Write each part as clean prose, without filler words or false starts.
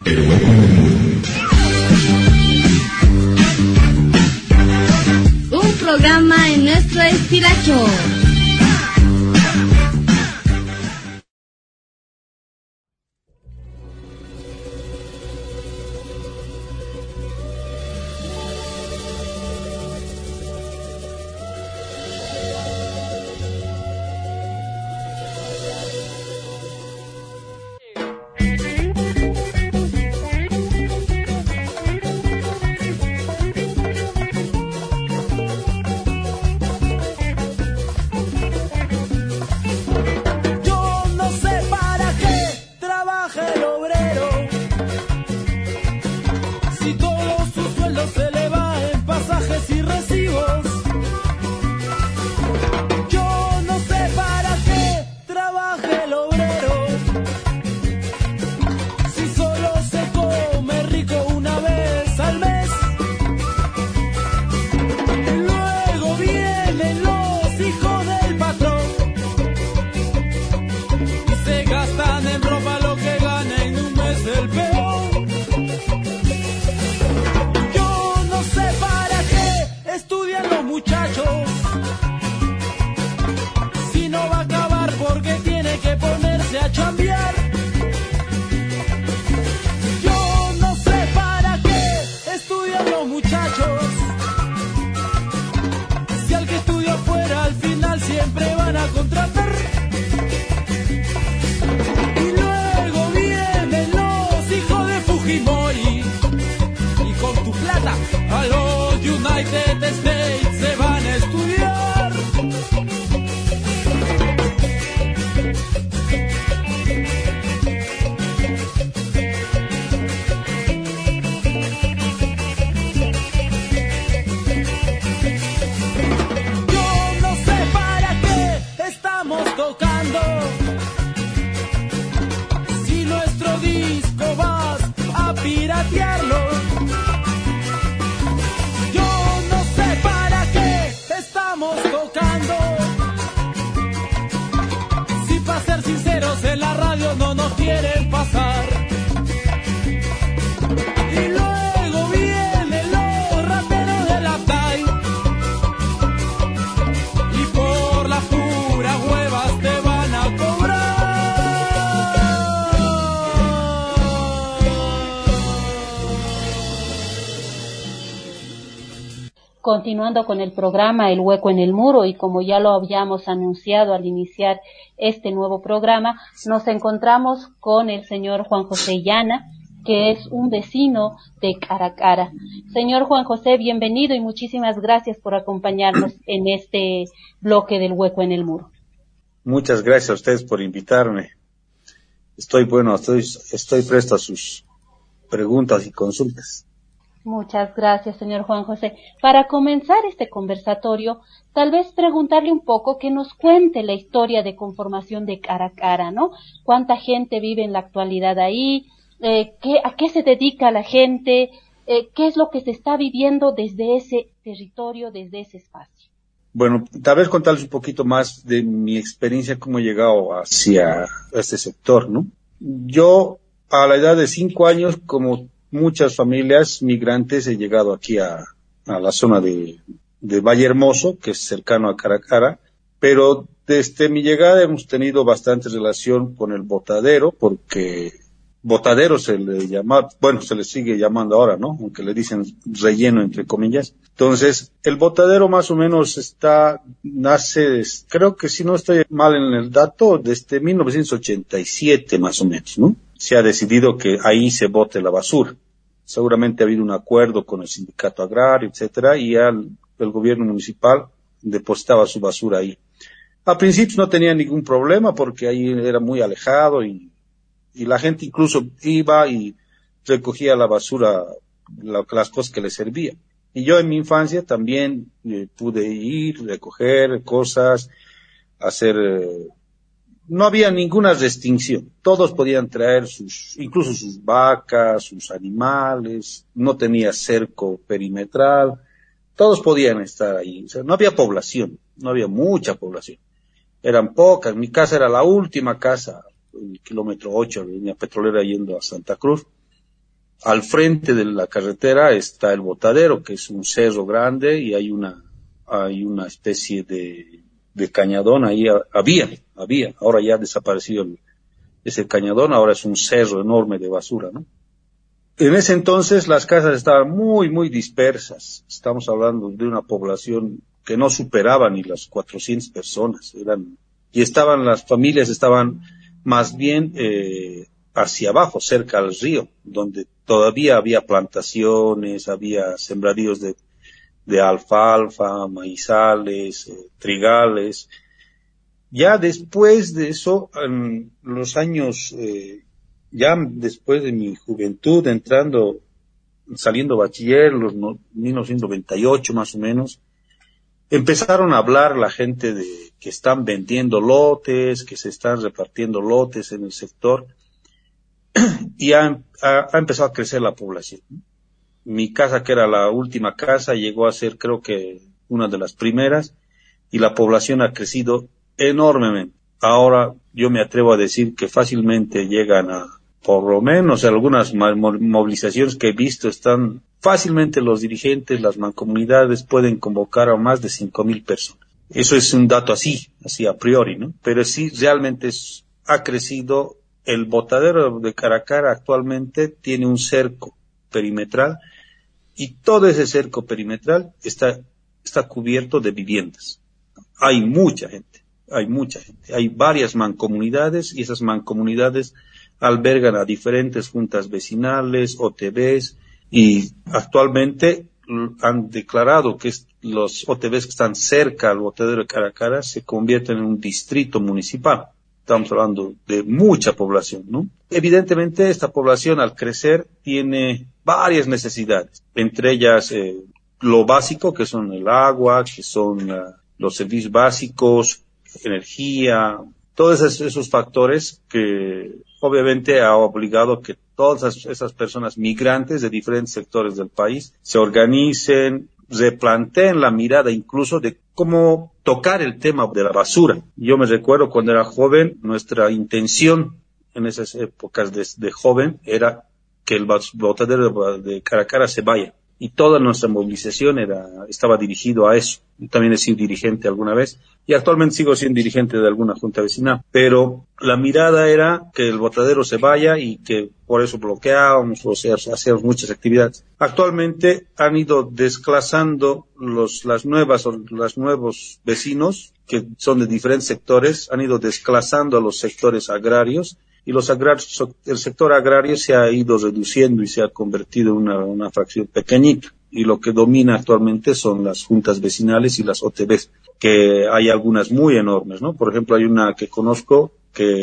El hueco en el muro. Un programa en nuestro estilacho. Continuando con el programa El Hueco en el Muro, y como ya lo habíamos anunciado al iniciar este nuevo programa, nos encontramos con el señor Juan José Llana, que es un vecino de Caracara. Señor Juan José, bienvenido y muchísimas gracias por acompañarnos en este bloque del Hueco en el Muro. Muchas gracias a ustedes por invitarme. Estoy presto a sus preguntas y consultas. Muchas gracias, señor Juan José. Para comenzar este conversatorio, tal vez preguntarle un poco que nos cuente la historia de conformación de Caracara, ¿no? ¿Cuánta gente vive en la actualidad ahí? ¿A qué se dedica la gente? ¿Qué es lo que se está viviendo desde ese territorio, desde ese espacio? Bueno, tal vez contarles un poquito más de mi experiencia, cómo he llegado hacia este sector, ¿no? Yo, a la edad de 5 años, como muchas familias migrantes, he llegado aquí a la zona de Valle Hermoso, que es cercano a Caracara, pero desde mi llegada hemos tenido bastante relación con el botadero, porque botadero se le llama, bueno, se le sigue llamando ahora, ¿no? Aunque le dicen relleno, entre comillas. Entonces, el botadero más o menos nace, creo que si no estoy mal en el dato, desde 1987 más o menos, ¿no? Se ha decidido que ahí se bote la basura. Seguramente ha habido un acuerdo con el sindicato agrario, etcétera, y el gobierno municipal depositaba su basura ahí. A principios no tenía ningún problema porque ahí era muy alejado y la gente incluso iba y recogía la basura, las cosas que le servían. Y yo en mi infancia también pude ir, recoger cosas, hacer... no había ninguna restricción. Todos podían traer incluso sus vacas, sus animales, no tenía cerco perimetral, todos podían estar ahí. O sea, no había población, no había mucha población. Eran pocas. Mi casa era la última casa, el kilómetro 8, la línea petrolera yendo a Santa Cruz. Al frente de la carretera está el botadero, que es un cerro grande y hay una especie de cañadón ahí. Había, ahora ya ha desaparecido ese cañadón, ahora es un cerro enorme de basura, ¿no? En ese entonces las casas estaban muy, muy dispersas. Estamos hablando de una población que no superaba ni las 400 personas. Las familias estaban más bien hacia abajo, cerca al río, donde todavía había plantaciones, había sembradíos de alfalfa, maizales, trigales. Ya después de eso, en los años, ya después de mi juventud, saliendo bachiller, 1998 más o menos, empezaron a hablar la gente de que están vendiendo lotes, que se están repartiendo lotes en el sector, y ha empezado a crecer la población. Mi casa, que era la última casa, llegó a ser, creo que, una de las primeras, y la población ha crecido enormemente. Ahora yo me atrevo a decir que fácilmente llegan por lo menos algunas movilizaciones que he visto, están fácilmente los dirigentes, las mancomunidades pueden convocar a más de 5,000 personas. Eso es un dato así a priori, ¿no? Pero sí, realmente ha crecido. El botadero de Caracara actualmente tiene un cerco perimetral y todo ese cerco perimetral está cubierto de viviendas. Hay mucha gente. Hay varias mancomunidades y esas mancomunidades albergan a diferentes juntas vecinales, OTBs, y actualmente han declarado que los OTBs que están cerca al botadero de Caracara se convierten en un distrito municipal. Estamos hablando de mucha población, ¿no? Evidentemente esta población al crecer tiene varias necesidades, entre ellas lo básico, que son el agua, que son los servicios básicos, energía, todos esos factores que obviamente ha obligado que todas esas personas migrantes de diferentes sectores del país se organicen, replanteen la mirada incluso de cómo tocar el tema de la basura. Yo me recuerdo cuando era joven, nuestra intención en esas épocas de joven era que el botadero de Caracara se vaya. Y toda nuestra movilización estaba dirigido a eso. Yo también he sido dirigente alguna vez y actualmente sigo siendo dirigente de alguna junta vecinal. Pero la mirada era que el botadero se vaya y que por eso bloqueábamos, o sea, hacíamos muchas actividades. Actualmente han ido desclasando los nuevos vecinos que son de diferentes sectores, han ido desclasando a los sectores agrarios. Y el sector agrario se ha ido reduciendo y se ha convertido en una fracción pequeñita. Y lo que domina actualmente son las juntas vecinales y las OTBs, que hay algunas muy enormes, ¿no? Por ejemplo, hay una que conozco,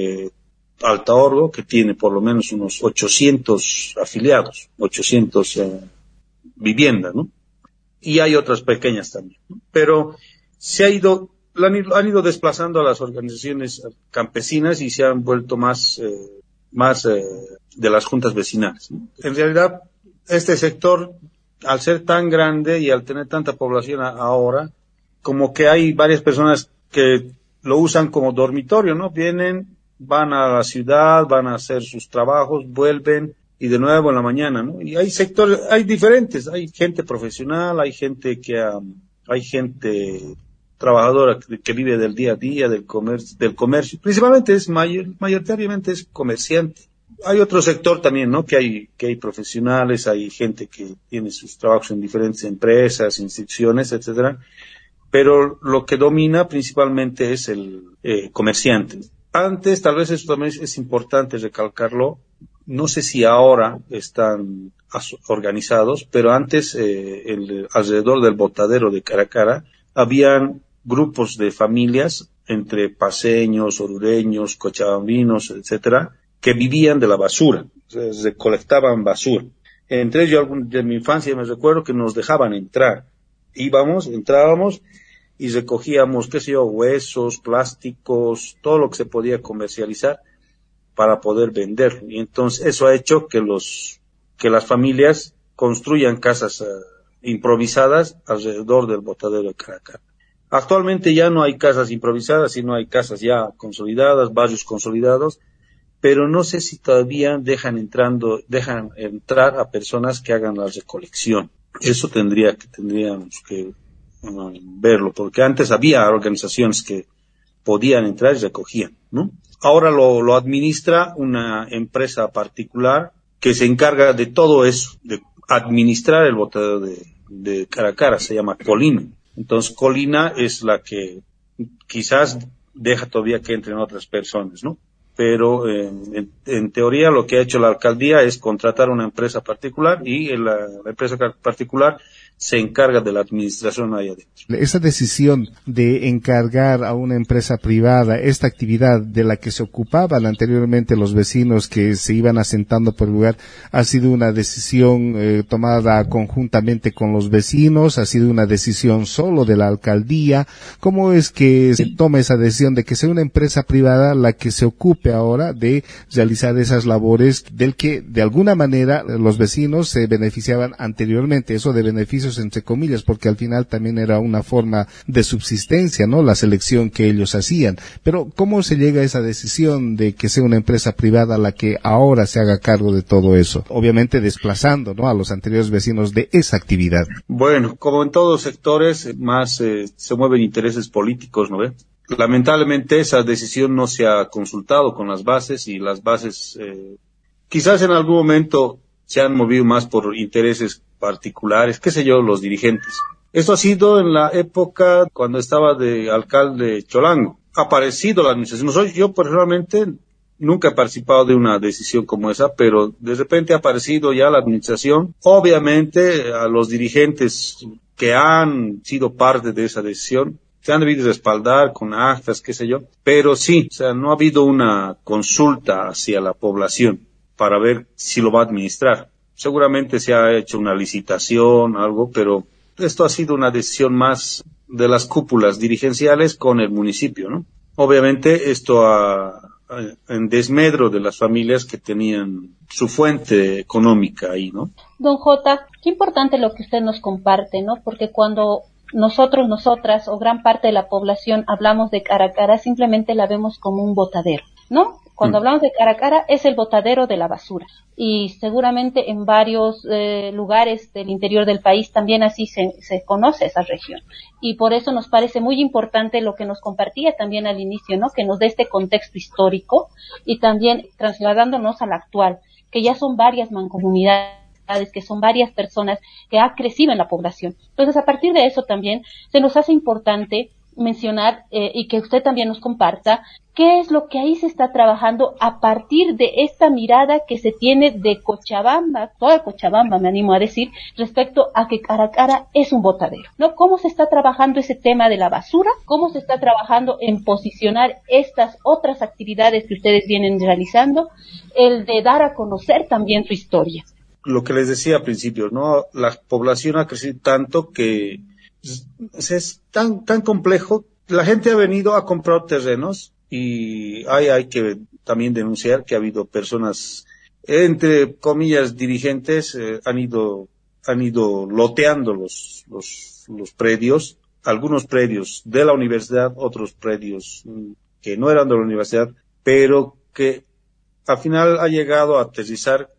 Alta Orgo, que tiene por lo menos unos 800 afiliados, 800 viviendas, ¿no? Y hay otras pequeñas también, ¿no? Pero han ido desplazando a las organizaciones campesinas y se han vuelto más de las juntas vecinales, ¿no? En realidad, este sector, al ser tan grande y al tener tanta población ahora, como que hay varias personas que lo usan como dormitorio, ¿no? Vienen, van a la ciudad, van a hacer sus trabajos, vuelven y de nuevo en la mañana, ¿no? Y hay sectores, hay diferentes, hay gente profesional, hay gente trabajadora que vive del día a día, del comercio, principalmente mayoritariamente es comerciante. Hay otro sector también, ¿no? Que hay profesionales, hay gente que tiene sus trabajos en diferentes empresas, instituciones, etcétera. Pero lo que domina principalmente es el comerciante. Antes, tal vez eso también es importante recalcarlo, no sé si ahora están organizados, pero antes, alrededor del botadero de Caracara, habían grupos de familias entre paceños, orureños, cochabambinos, etcétera, que vivían de la basura, recolectaban basura. Entre ellos, de mi infancia me recuerdo que nos dejaban entrar. Entrábamos y recogíamos, huesos, plásticos, todo lo que se podía comercializar para poder venderlo. Y entonces eso ha hecho que las familias construyan casas improvisadas alrededor del botadero de Caracara. Actualmente ya no hay casas improvisadas, sino hay casas ya consolidadas, barrios consolidados, pero no sé si todavía dejan entrar a personas que hagan la recolección. Eso tendríamos que verlo, porque antes había organizaciones que podían entrar y recogían, ¿no? Ahora lo administra una empresa particular que se encarga de todo eso, de administrar el botadero de Caracara, se llama Colina. Entonces Colina es la que quizás deja todavía que entren otras personas, ¿no? Pero en teoría lo que ha hecho la alcaldía es contratar una empresa particular y la empresa particular se encarga de la administración ahí adentro. Esa decisión de encargar a una empresa privada esta actividad de la que se ocupaban anteriormente los vecinos que se iban asentando por el lugar, ¿ha sido una decisión tomada conjuntamente con los vecinos? ¿Ha sido una decisión solo de la alcaldía? ¿Cómo es que se toma esa decisión de que sea una empresa privada la que se ocupe ahora de realizar esas labores del que de alguna manera los vecinos se beneficiaban anteriormente? Eso de beneficios entre comillas, porque al final también era una forma de subsistencia, ¿no? La selección que ellos hacían. Pero ¿cómo se llega a esa decisión de que sea una empresa privada la que ahora se haga cargo de todo eso? Obviamente desplazando, ¿no?, a los anteriores vecinos de esa actividad. Bueno, como en todos sectores, más se mueven intereses políticos, ¿no ve? Lamentablemente esa decisión no se ha consultado con las bases y las bases quizás en algún momento se han movido más por intereses particulares, qué sé yo, los dirigentes. Esto ha sido en la época cuando estaba de alcalde Cholango. Ha aparecido la administración. Yo personalmente nunca he participado de una decisión como esa, pero de repente ha aparecido ya la administración. Obviamente a los dirigentes que han sido parte de esa decisión se han debido respaldar con actas, qué sé yo, pero sí, o sea, no ha habido una consulta hacia la población para ver si lo va a administrar. Seguramente se ha hecho una licitación, algo, pero esto ha sido una decisión más de las cúpulas dirigenciales con el municipio, ¿no? Obviamente esto en desmedro de las familias que tenían su fuente económica ahí, ¿no? Don Jota, qué importante lo que usted nos comparte, ¿no? Porque cuando nosotros, nosotras o gran parte de la población hablamos de Caracara, simplemente la vemos como un botadero, ¿no? Cuando hablamos de Caracara es el botadero de la basura y seguramente en varios lugares del interior del país también así se conoce esa región y por eso nos parece muy importante lo que nos compartía también al inicio, ¿no? Que nos dé este contexto histórico y también trasladándonos al actual, que ya son varias mancomunidades, que son varias personas que ha crecido en la población. Entonces, a partir de eso también se nos hace importante mencionar y que usted también nos comparta qué es lo que ahí se está trabajando a partir de esta mirada que se tiene de Cochabamba, toda Cochabamba me animo a decir, respecto a que Caracara es un botadero, ¿no? ¿Cómo se está trabajando ese tema de la basura? ¿Cómo se está trabajando en posicionar estas otras actividades que ustedes vienen realizando? El de dar a conocer también su historia. Lo que les decía al principio, ¿no? La población ha crecido tanto que es tan complejo. La gente ha venido a comprar terrenos y hay que también denunciar que ha habido personas, entre comillas, dirigentes, han ido loteando los predios, algunos predios de la universidad, otros predios que no eran de la universidad, pero que al final ha llegado a aterrizar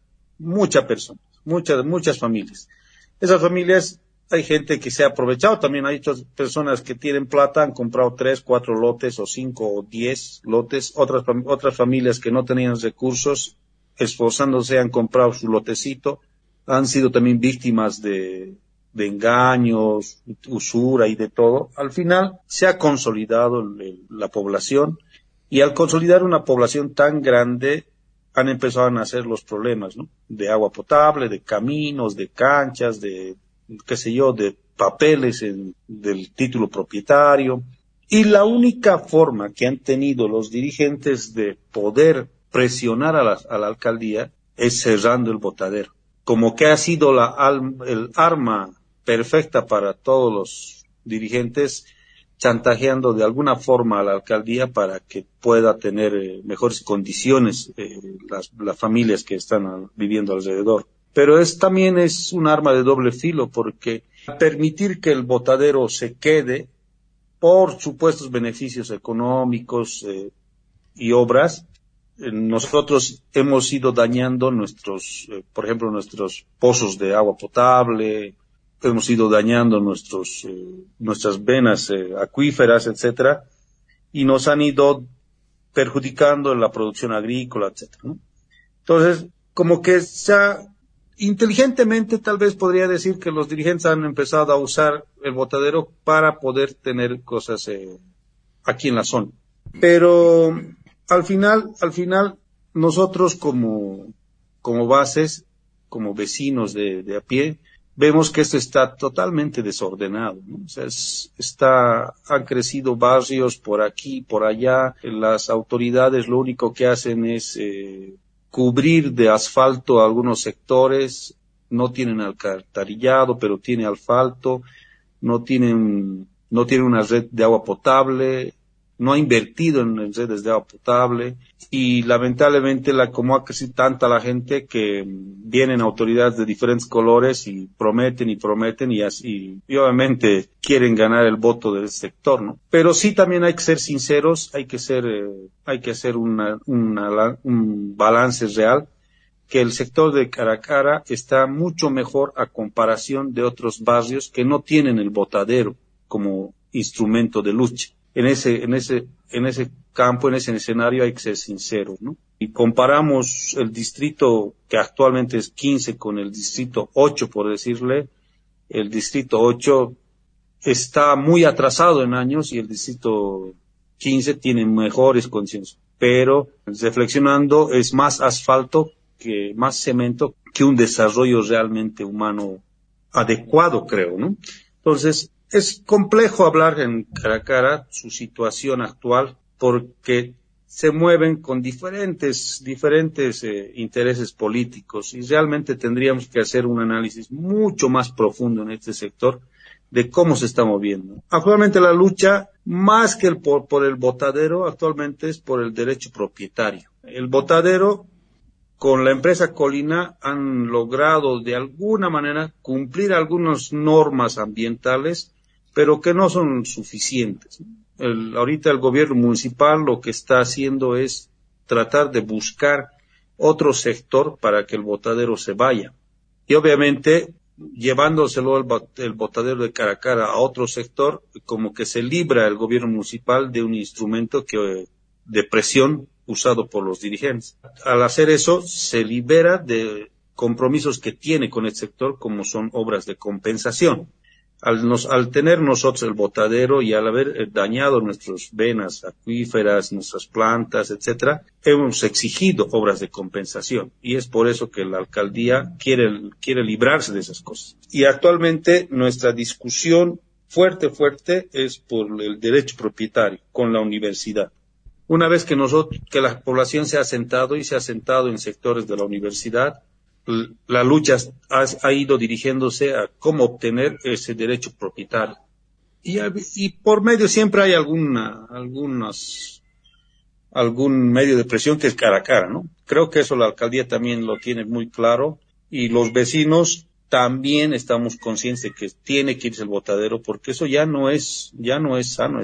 muchas familias. Esas familias, hay gente que se ha aprovechado, también hay otras personas que tienen plata, han comprado 3, 4 lotes o 5 o 10 lotes, otras familias que no tenían recursos, esforzándose han comprado su lotecito, han sido también víctimas de engaños, usura y de todo. Al final se ha consolidado la población y al consolidar una población tan grande han empezado a nacer los problemas, ¿no? De agua potable, de caminos, de canchas, de qué sé yo, de papeles del título propietario. Y la única forma que han tenido los dirigentes de poder presionar a la alcaldía es cerrando el botadero. Como que ha sido el arma perfecta para todos los dirigentes, chantajeando de alguna forma a la alcaldía para que pueda tener mejores condiciones las familias que están viviendo alrededor. Pero también es un arma de doble filo, porque permitir que el botadero se quede por supuestos beneficios económicos y obras, nosotros hemos ido dañando por ejemplo, nuestros pozos de agua potable, hemos ido dañando nuestras venas acuíferas, etcétera, y nos han ido perjudicando en la producción agrícola, etcétera, ¿no? Entonces, como que inteligentemente tal vez podría decir que los dirigentes han empezado a usar el botadero para poder tener cosas aquí en la zona. Pero al final, nosotros como bases, como vecinos de a pie, vemos que esto está totalmente desordenado, ¿no? O sea, han crecido barrios por aquí, por allá. Las autoridades lo único que hacen es cubrir de asfalto algunos sectores. No tienen alcantarillado, pero tiene asfalto. No tienen una red de agua potable. No ha invertido en redes de agua potable, y lamentablemente como ha crecido tanta la gente que vienen autoridades de diferentes colores y prometen y así, y obviamente quieren ganar el voto del sector, ¿no? Pero sí, también hay que ser sinceros, hay que hacer un balance real, que el sector de Caracara está mucho mejor a comparación de otros barrios que no tienen el botadero como instrumento de lucha. En ese campo, en ese escenario, hay que ser sinceros, ¿no? Y comparamos el distrito que actualmente es 15 con el distrito 8, por decirle, el distrito 8 está muy atrasado en años y el distrito 15 tiene mejores condiciones, pero reflexionando es más asfalto, más cemento que un desarrollo realmente humano adecuado, creo, ¿no? Entonces, es complejo hablar en Caracara su situación actual, porque se mueven con diferentes intereses políticos, y realmente tendríamos que hacer un análisis mucho más profundo en este sector de cómo se está moviendo. Actualmente la lucha, más que por el botadero, actualmente es por el derecho propietario. El botadero, con la empresa Colina, han logrado de alguna manera cumplir algunas normas ambientales, pero que no son suficientes. Ahorita el gobierno municipal lo que está haciendo es tratar de buscar otro sector para que el botadero se vaya. Y obviamente, llevándoselo el botadero de Caracara a otro sector, como que se libra el gobierno municipal de un instrumento de presión usado por los dirigentes. Al hacer eso, se libera de compromisos que tiene con el sector, como son obras de compensación. Al tener nosotros el botadero y al haber dañado nuestras venas acuíferas, nuestras plantas, etcétera, hemos exigido obras de compensación, y es por eso que la alcaldía quiere librarse de esas cosas. Y actualmente nuestra discusión fuerte es por el derecho propietario con la universidad. Una vez que la población se ha asentado en sectores de la universidad, la lucha ha ido dirigiéndose a cómo obtener ese derecho propietario. Y por medio siempre hay algún medio de presión, que es Caracara, ¿no? Creo que eso la alcaldía también lo tiene muy claro, y los vecinos también estamos conscientes de que tiene que irse el botadero, porque eso ya no es sano.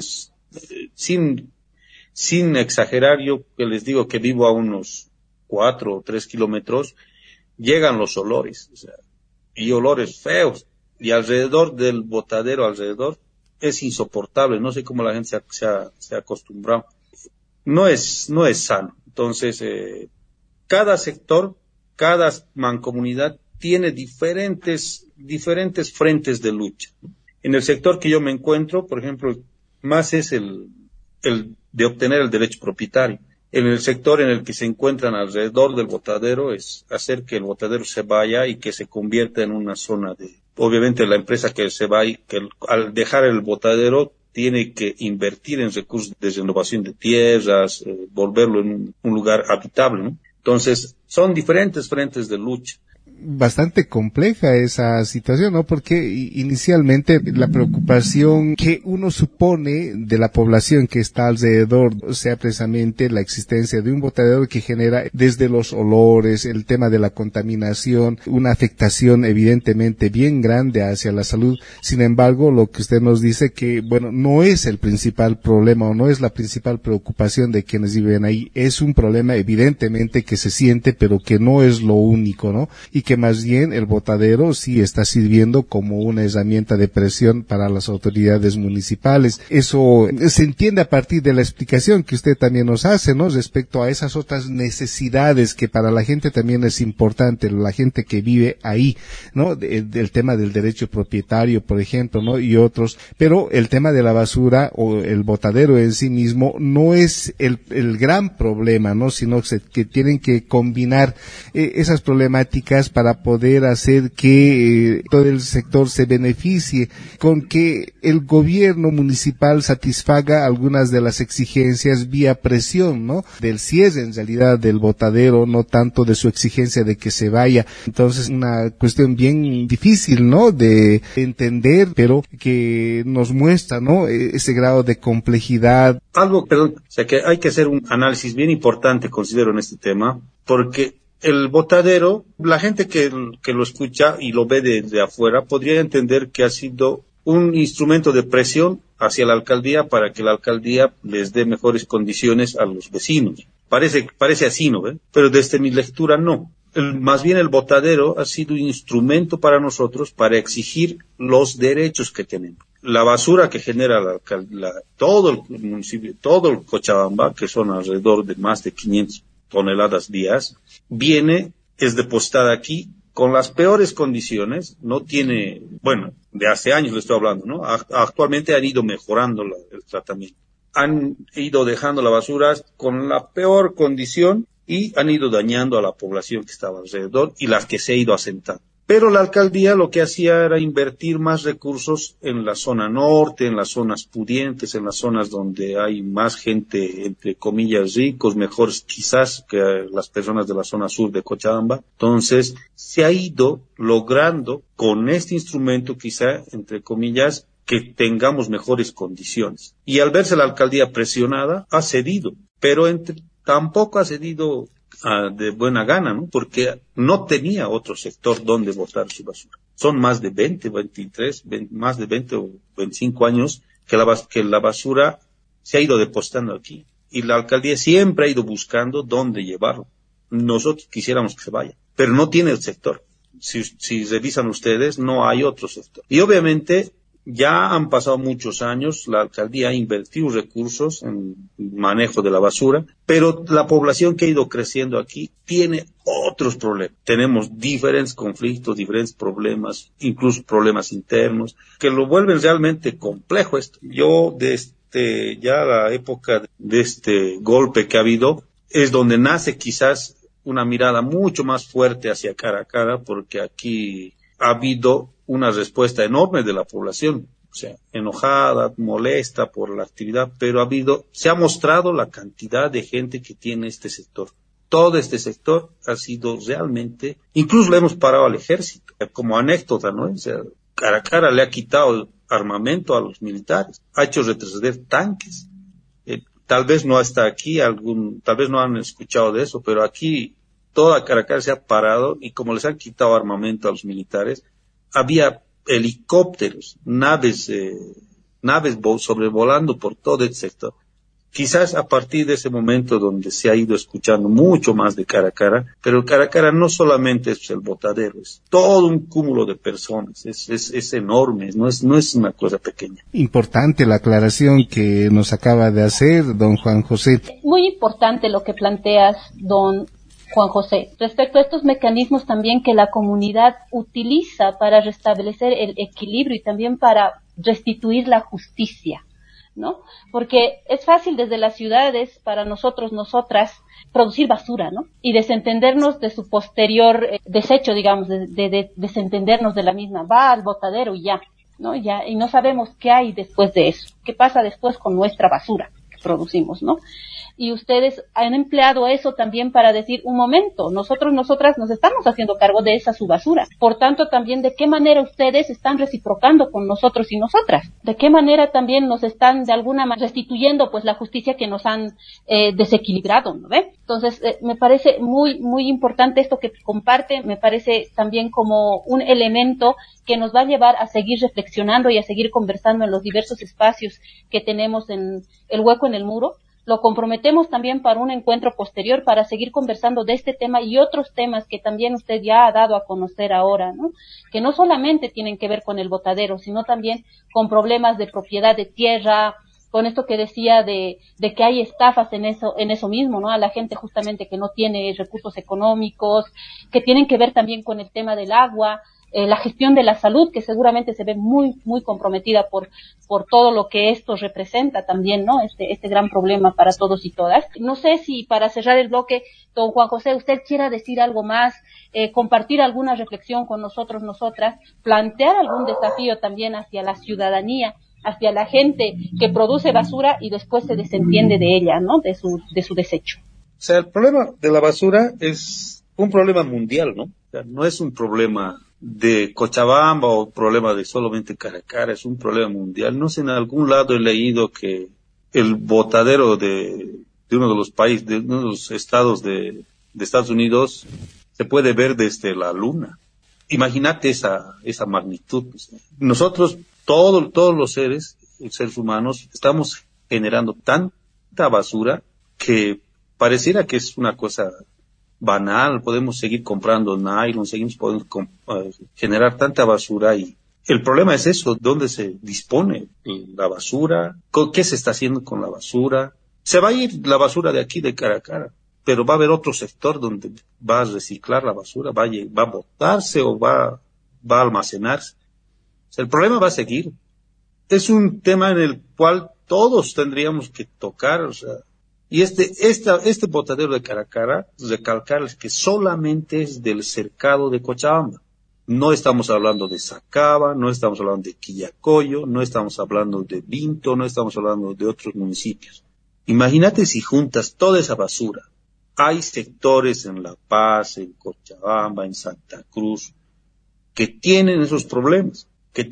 Sin exagerar, yo que les digo que vivo a unos 4 o 3 kilómetros, llegan los olores, y olores feos, y alrededor del botadero, es insoportable. No sé cómo la gente se ha acostumbrado. No es sano. Entonces, cada sector, cada mancomunidad tiene diferentes frentes de lucha. En el sector que yo me encuentro, por ejemplo, más es el de obtener el derecho propietario. En el sector en el que se encuentran alrededor del botadero es hacer que el botadero se vaya y que se convierta en una zona obviamente la empresa que se va, al dejar el botadero tiene que invertir en recursos de renovación de tierras, volverlo en un lugar habitable, ¿no? Entonces, son diferentes frentes de lucha. bastante compleja esa situación, ¿no? Porque inicialmente la preocupación que uno supone de la población que está alrededor sea precisamente la existencia de un botadero que genera desde los olores, el tema de la contaminación, una afectación evidentemente bien grande hacia la salud. Sin embargo, lo que usted nos dice que, bueno, no es el principal problema o no es la principal preocupación de quienes viven ahí. Es un problema evidentemente que se siente, pero que no es lo único, ¿no? Y que más bien el botadero sí está sirviendo como una herramienta de presión para las autoridades municipales. Eso se entiende a partir de la explicación que usted también nos hace, ¿no? Respecto a esas otras necesidades que para la gente también es importante, la gente que vive ahí, ¿no? Del tema del derecho propietario, por ejemplo, ¿no? Y otros. Pero el tema de la basura o el botadero en sí mismo no es el gran problema, ¿no? Sino que tienen que combinar esas problemáticas para poder hacer que todo el sector se beneficie, con que el gobierno municipal satisfaga algunas de las exigencias vía presión, ¿no? Del cierre en realidad del botadero, no tanto de su exigencia de que se vaya. Entonces, una cuestión bien difícil, ¿no? De entender, pero que nos muestra, ¿no? Ese grado de complejidad. O sea que hay que hacer un análisis bien importante, considero, en este tema, porque el botadero, la gente que lo escucha y lo ve desde afuera, podría entender que ha sido un instrumento de presión hacia la alcaldía para que la alcaldía les dé mejores condiciones a los vecinos. Parece así, ¿no? Pero desde mi lectura no. Más bien el botadero ha sido un instrumento para nosotros para exigir los derechos que tenemos. La basura que genera todo el municipio, todo el Cochabamba, que son alrededor de más de 500 toneladas días, es depositada aquí con las peores condiciones, de hace años le estoy hablando, ¿no? Actualmente han ido mejorando el tratamiento. Han ido dejando la basura con la peor condición y han ido dañando a la población que estaba alrededor y las que se ha ido asentando. Pero la alcaldía lo que hacía era invertir más recursos en la zona norte, en las zonas pudientes, en las zonas donde hay más gente, entre comillas, ricos, mejores quizás que las personas de la zona sur de Cochabamba. Entonces, se ha ido logrando con este instrumento, quizá, entre comillas, que tengamos mejores condiciones. Y al verse la alcaldía presionada, ha cedido, pero tampoco ha cedido de buena gana, ¿no? Porque no tenía otro sector donde botar su basura. Son más de 20 o 25 años que la basura se ha ido depositando aquí. Y la alcaldía siempre ha ido buscando dónde llevarlo. Nosotros quisiéramos que se vaya, pero no tiene el sector. Si revisan ustedes, no hay otro sector. Y obviamente, ya han pasado muchos años, la alcaldía ha invertido recursos en manejo de la basura, pero la población que ha ido creciendo aquí tiene otros problemas. Tenemos diferentes conflictos, diferentes problemas, incluso problemas internos, que lo vuelven realmente complejo esto. Yo, desde ya la época de este golpe que ha habido, es donde nace quizás una mirada mucho más fuerte hacia Caracara, porque aquí ha habido una respuesta enorme de la población, o sea, enojada, molesta por la actividad, pero se ha mostrado la cantidad de gente que tiene este sector. Todo este sector ha sido realmente, incluso le hemos parado al ejército, como anécdota, ¿no? O sea, Caracara le ha quitado el armamento a los militares, ha hecho retroceder tanques. Tal vez no está aquí, tal vez no han escuchado de eso, pero aquí toda Caracara se ha parado y como les han quitado armamento a los militares, había helicópteros, naves sobrevolando por todo el sector. Quizás a partir de ese momento donde se ha ido escuchando mucho más de Caracara, pero Caracara no solamente es el botadero, es todo un cúmulo de personas, es enorme, no es una cosa pequeña. Importante la aclaración que nos acaba de hacer don Juan José. Muy importante lo que planteas, don Juan José, respecto a estos mecanismos también que la comunidad utiliza para restablecer el equilibrio y también para restituir la justicia, ¿no? Porque es fácil desde las ciudades, para nosotros, nosotras, producir basura, ¿no? Y desentendernos de su posterior desecho, digamos, de desentendernos de la misma. Va al botadero y ya, ¿no? Ya, y no sabemos qué hay después de eso, qué pasa después con nuestra basura que producimos, ¿no? y ustedes han empleado eso también para decir, un momento, nosotras nos estamos haciendo cargo de esa su basura. Por tanto, también de qué manera ustedes están reciprocando con nosotros y nosotras. De qué manera también nos están de alguna manera restituyendo pues la justicia que nos han desequilibrado, ¿no ve? Entonces, me parece muy, muy importante esto que comparte, me parece también como un elemento que nos va a llevar a seguir reflexionando y a seguir conversando en los diversos espacios que tenemos en el hueco en el muro. Lo comprometemos también para un encuentro posterior para seguir conversando de este tema y otros temas que también usted ya ha dado a conocer ahora, ¿no? Que no solamente tienen que ver con el botadero, sino también con problemas de propiedad de tierra, con esto que decía de que hay estafas en eso mismo, ¿no? A la gente justamente que no tiene recursos económicos, que tienen que ver también con el tema del agua, la gestión de la salud, que seguramente se ve muy, muy comprometida por todo lo que esto representa también, ¿no? Este gran problema para todos y todas. No sé si para cerrar el bloque, don Juan José, usted quiera decir algo más, compartir alguna reflexión con nosotros, nosotras, plantear algún desafío también hacia la ciudadanía, hacia la gente que produce basura y después se desentiende de ella, ¿no? De su desecho. O sea, el problema de la basura es un problema mundial, ¿no? O sea, no es un problema de Cochabamba o problema de solamente Caracara, es un problema mundial. No sé, en algún lado he leído que el botadero de uno de los países, de uno de los estados de Estados Unidos se puede ver desde la luna. Imagínate esa magnitud. Nosotros, todos los seres humanos, estamos generando tanta basura que pareciera que es una cosa banal. Podemos seguir comprando nylon, podemos generar tanta basura, y el problema es eso, dónde se dispone la basura, qué se está haciendo con la basura. Se va a ir la basura de aquí, de Caracara, pero va a haber otro sector donde va a reciclar la basura, va a botarse o va a almacenarse. O sea, el problema va a seguir. Es un tema en el cual todos tendríamos que tocar, o sea, y este botadero de Caracara, recalcarles que solamente es del cercado de Cochabamba. No estamos hablando de Sacaba, no estamos hablando de Quillacollo, no estamos hablando de Vinto, no estamos hablando de otros municipios. Imagínate si juntas toda esa basura. Hay sectores en La Paz, en Cochabamba, en Santa Cruz, que tienen esos problemas,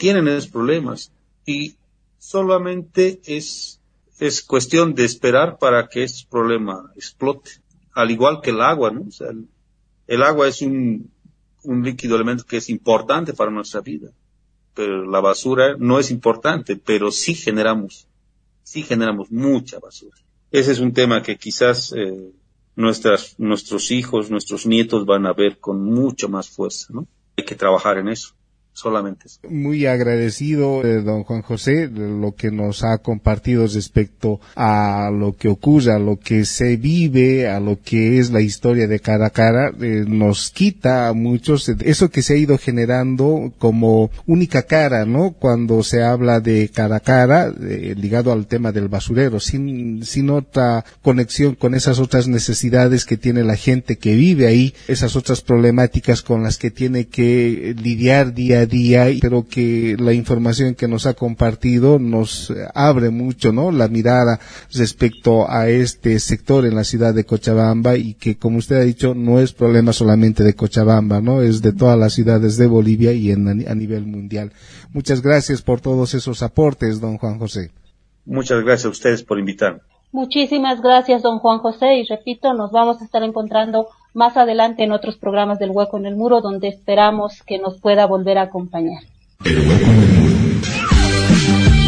y solamente es cuestión de esperar para que este problema explote, al igual que el agua, ¿no? O sea, el agua es un líquido elemento que es importante para nuestra vida, pero la basura no es importante, pero sí generamos mucha basura. Ese es un tema que quizás nuestros hijos, nuestros nietos van a ver con mucho más fuerza, ¿no? Hay que trabajar en eso. Solamente eso. Muy agradecido, don Juan José, lo que nos ha compartido respecto a lo que ocurre, a lo que se vive, a lo que es la historia de Caracara. Nos quita a muchos eso que se ha ido generando como única cara, ¿no? Cuando se habla de Caracara, ligado al tema del basurero, sin otra conexión con esas otras necesidades que tiene la gente que vive ahí, esas otras problemáticas con las que tiene que lidiar día a día, pero que la información que nos ha compartido nos abre mucho, ¿no? La mirada respecto a este sector en la ciudad de Cochabamba, y que, como usted ha dicho, no es problema solamente de Cochabamba, ¿no? Es de todas las ciudades de Bolivia y a nivel mundial. Muchas gracias por todos esos aportes, don Juan José. Muchas gracias a ustedes por invitarme. Muchísimas gracias, don Juan José, y repito, nos vamos a estar encontrando más adelante en otros programas del Hueco en el Muro, donde esperamos que nos pueda volver a acompañar. El Hueco en el Muro.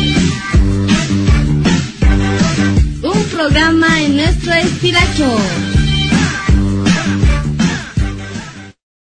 Un programa en nuestro estilacho.